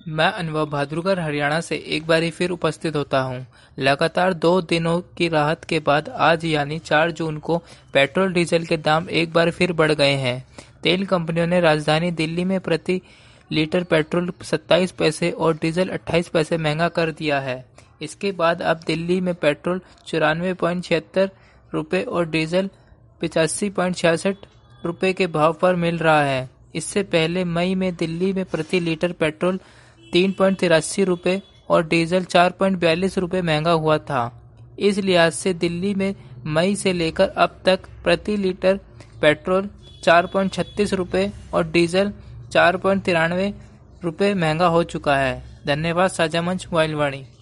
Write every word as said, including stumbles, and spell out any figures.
मैं अनुभव भाद्रुकर हरियाणा से एक बारी फिर उपस्थित होता हूं। लगातार दो दिनों की राहत के बाद आज यानी चार जून को पेट्रोल डीजल के दाम एक बार फिर बढ़ गए हैं। तेल कंपनियों ने राजधानी दिल्ली में प्रति लीटर पेट्रोल सत्ताईस पैसे और डीजल अट्ठाईस पैसे महंगा कर दिया है। इसके बाद अब दिल्ली में पेट्रोल चौरानवे पॉइंट छिहत्तर रुपये और डीजल पिचासी पॉइंट छियासठ रुपये के भाव पर मिल रहा है। इससे पहले मई में दिल्ली में प्रति लीटर पेट्रोल तीन पॉइंट तिरासी रुपये और डीजल चार पॉइंट बयालीस रुपये महंगा हुआ था। इस लिहाज से दिल्ली में मई से लेकर अब तक प्रति लीटर पेट्रोल चार पॉइंट छत्तीस रुपये और डीजल चार पॉइंट तिरानवे रुपये महंगा हो चुका है। धन्यवाद। साझा मंच मोबाइल वाणी।